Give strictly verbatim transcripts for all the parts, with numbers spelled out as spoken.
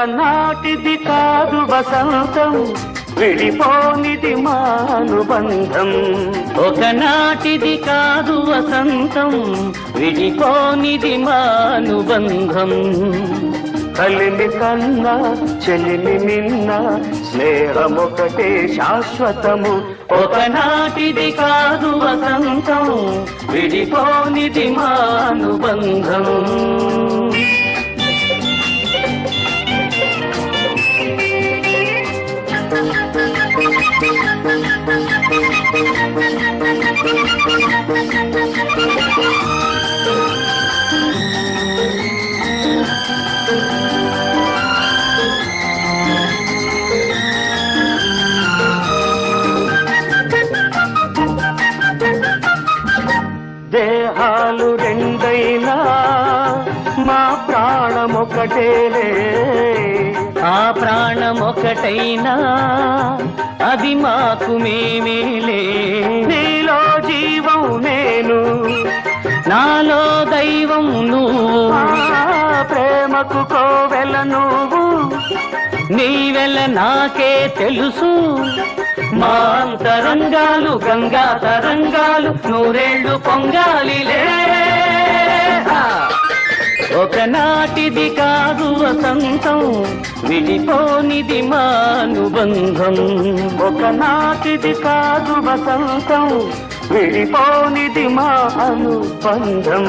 ఒకనాటిది కాదు వసంతం, విడిపోనిది మానుబంధం. ఒకనాటిది కాదు వసంతం, విడిపోనిది మానుబంధం. కలిమి కన్నా చెలిమి నిన్న స్నేహమొకటే శాశ్వతము. ఒకనాటిది కాదు వసంతం, విడిపోనిది మానుబంధం. దేహాలు రెండైనా మా ప్రాణమొకటేలే. ఆ ప్రాణమొకటైనా అది మాకు మేమేలే. నీలో జీవం నేను, నాలో దైవం నువ్వు. ప్రేమకు కోవెల నువ్వు, నీవెల నాకే తెలుసు. మా అంతరంగాలు గంగా తరంగాలు నూరేళ్లు పొంగాలిలే. ఒకనాటిది కాదు వసంతం, విడిపోనిది మానుబంధం. ఒకనాటిది కాదు వసంతం, విడిపోనిది మా అనుబంధం.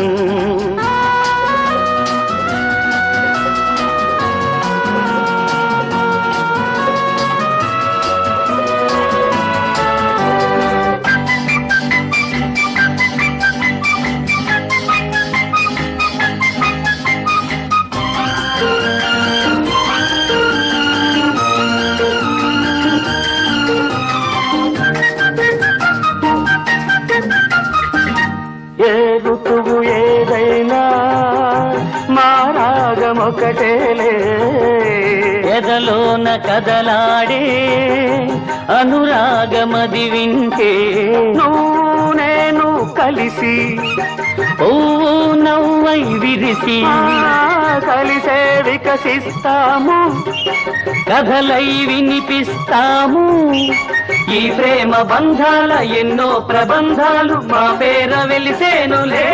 ఏ ఋతువు ఏదైనా మా రాగమొకటేలే. ఎదలోన కదలాడే అనురాగమది వింటే. నువ్వు నేను కలిసి పువ్వు నవ్వై విరిసి కలిసే వికసిస్తాము, కథలై వినిపిస్తాము. ఈ ప్రేమ బంధాల ఎన్నో ప్రబంధాలు మా పేర వెలిసేనులే.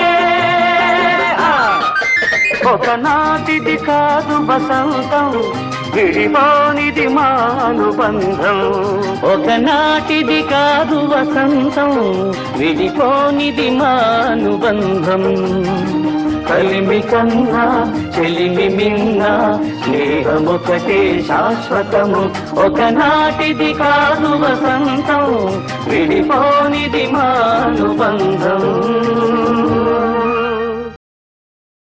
ఒకనాటిది కాదు వసంతం, విడిపోనిది మానుబంధం. ఒకనాటిది కాదు వసంతం, విడిపోనిది మానుబంధం. కలిమి కన్నా చెలిమి మిన్న స్నేహమొకటే శాశ్వతము. ఒకనాటిది కాదు వసంతం, విడిపోనిది మానుబంధం.